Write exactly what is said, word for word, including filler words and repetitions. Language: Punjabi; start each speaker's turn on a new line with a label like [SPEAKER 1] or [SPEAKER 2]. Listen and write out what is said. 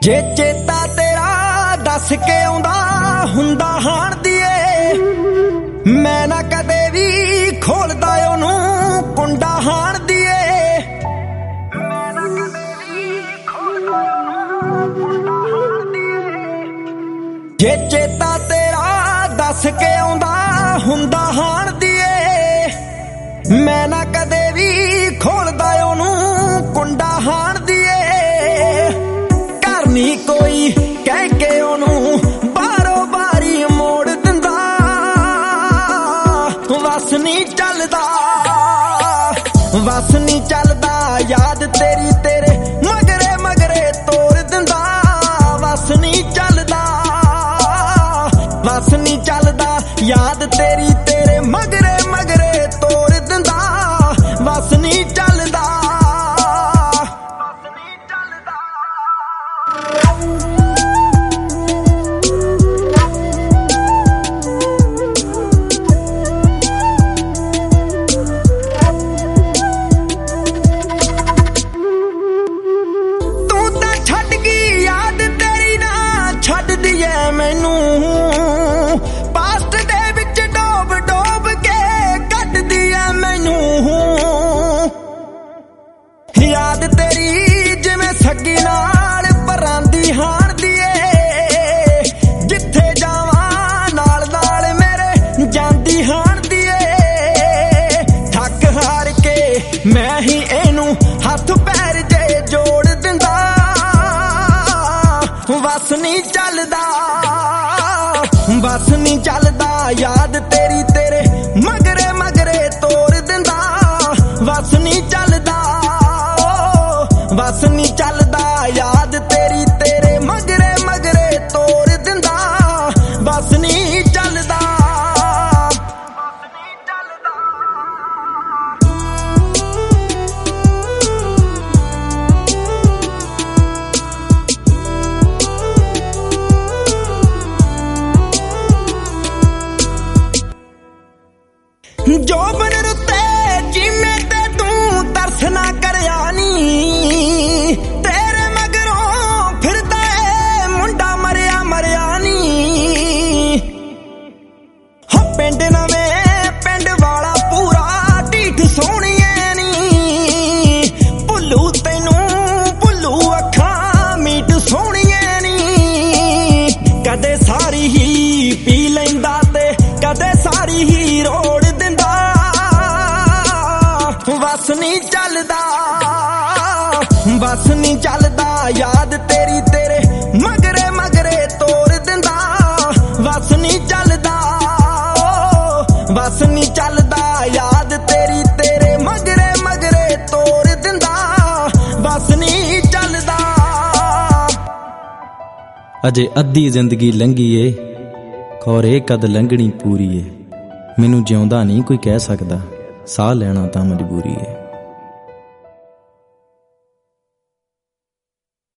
[SPEAKER 1] ਜੇ ਚੇਤਾ ਤੇਰਾ ਦੱਸ ਕੇ ਆਉਂਦਾ ਹੁੰਦਾ ਹਾਣ ਦੀਏ, ਮੈਂ ਨਾ ਕਦੇ ਵੀ ਖੋਲਦਾ ਉਹਨੂੰ ਕੁੰਡਾ ਹਾਣ ਦੀਏ। ਮੈਂ ਨਾ ਕਦੇ ਵੀ ਖੋਲਦਾ ਉਹਨੂੰ ਕੁੰਡਾ ਹਾਣ ਦੀਏ। ਜੇ ਚੇਤਾ ਤੇਰਾ ਦੱਸ ਕੇ ਆਉਂਦਾ ਹੁੰਦਾ ਹਾਣ ਦੀਏ, ਮੈਂ ਨਾ ਕਦੇ ਵੀ ਖੋਲਦਾ ਉਹਨੂੰ ਕੁੰਡਾ ਹਾਣ ਦੀਏ। ਘਰ ਨੀ ਕੋਈ ਕਹਿ ਕੇ ਉਹਨੂੰ ਬਾਰੋ ਬਾਰੀ ਮੋੜ ਦਿੰਦਾ, ਵਸ ਨੀ ਚੱਲਦਾ ਵਸ ਨੀ ਚੱਲਦਾ ਯਾਦ ਤੇਰੀ ਤੇਰੇ ਮਗਰੇ ਮਗਰੇ ਤੋਰ ਦਿੰਦਾ। ਵਸ ਨੀ ਚੱਲਦਾ ਵਸ ਨੀ ਚੱਲਦਾ ਯਾਦ ਤੇਰੀ ਤੇਰੇ ਮਗਰੇ ਮਗਰੇ ਤੋਰ ਦਿੰਦਾ। ਵਸ ਨੀ ਚੱਲਦਾ ਵਸ ਨੀ ਚੱਲਦਾ। ਤੂੰ ਤਾਂ ਛੱਡ ਗਈ ਯਾਦ ਤੇਰੀ ਨਾ ਛੱਡਦੀ ਐ ਮੈਨੂੰ, ਪਾਸਟ ਦੇ ਵਿੱਚ ਡੋਬ ਡੋਬ ਕੇ ਕੱਢਦੀ ਐ ਮੈਨੂੰ। ਯਾਦ ਤੇਰੀ ਜਿਵੇਂ ਸੱਗੀ ਨਾਲ ਪਰਾਂਦੀ ਹਾਣਦੀ ਏ, ਜਿੱਥੇ ਜਾਵਾਂ ਨਾਲ ਨਾਲ ਮੇਰੇ ਜਾਂਦੀ ਹਾਣਦੀ ਏ। ਥੱਕ ਹਾਰ ਕੇ ਮੈਂ ਹੀ ਇਹਨੂੰ ਹੱਥ ਪੈਰ ਜੇ ਜੋੜ ਦਿੰਦਾ, ਵਸ ਨੀ ਚੱਲਦਾ ਵਸ ਨੀ ਚੱਲਦਾ ਯਾਦ ਤੇਰੀ ਤੇਰੇ ਮਗਰੇ ਮਗਰੇ ਤੋਰ ਦਿੰਦਾ। ਵਸ ਨੀ ਚੱਲਦਾ ਵਸ ਨੀ ਚੱਲਦਾ ਯਾਦ ਤੇਰੀ ਤੇਰੇ ਮਗਰੇ ਮਗਰੇ ਤੋਰ ਦਿੰਦਾ। ਵਸ ਨੀ ਚੱਲਦਾ ਵਸ ਨੀ ਚੱਲਦਾ। ਜੋਬਨ ਰੁੱਤੇ ਜਿਵੇਂ ਤੇ ਤੂੰ ਤਰਸ ਨਾ ਕਰਿਆ ਨੀ, ਤੇਰੇ ਮਗਰੋਂ ਫਿਰਦਾ ਏ ਮੁੰਡਾ ਮਰਿਆ ਮਰਿਆ ਨੀ। ਹੋ ਪਿੰਡ ਨਵੇਂ ਪਿੰਡ ਵਾਲਾ ਪੂਰਾ ਢੀਠ ਸੋਹਣੀਏ ਨੀ, ਭੁੱਲੂ ਤੈਨੂੰ ਭੁੱਲੂ ਅੱਖਾਂ ਮੀਟ ਸੋਹਣੀਏ ਨੀ। ਕਦੇ ਸਾਰੀ ਹੀ ਪੀ ਲੈਂਦਾ ਤੇ ਕਦੇ ਸਾਰੀ ਹੀ ਰੋੜ ਦਿੰਦਾ। ਵਸ ਨੀ ਚੱਲਦਾ ਵਸ ਨੀ ਚੱਲਦਾ ਯਾਦ ਤੇਰੀ ਤੇਰੇ ਮਗਰੇ ਮਗਰੇ ਤੋਰ ਦਿੰਦਾ। ਵਸ ਨੀ ਚੱਲਦਾ ਵਸ ਨੀ ਚੱਲਦਾ ਯਾਦ ਤੇਰੀ ਤੇਰੇ ਮਗਰੇ ਮਗਰੇ ਤੋਰ ਦਿੰਦਾ। ਵਸ ਨੀ ਚੱਲਦਾ।
[SPEAKER 2] ਅਜੇ ਅੱਧੀ ਜ਼ਿੰਦਗੀ ਲੰਘੀ ਏ, ਖੌਰੇ ਕਦ ਲੰਘਣੀ ਪੂਰੀ ਏ। ਮੈਨੂੰ ਜਿਉਂਦਾ ਨਹੀਂ ਕੋਈ ਕਹਿ ਸਕਦਾ, ਸਾਹ ਲੈਣਾ ਤਾਂ ਮਜਬੂਰੀ ਏ।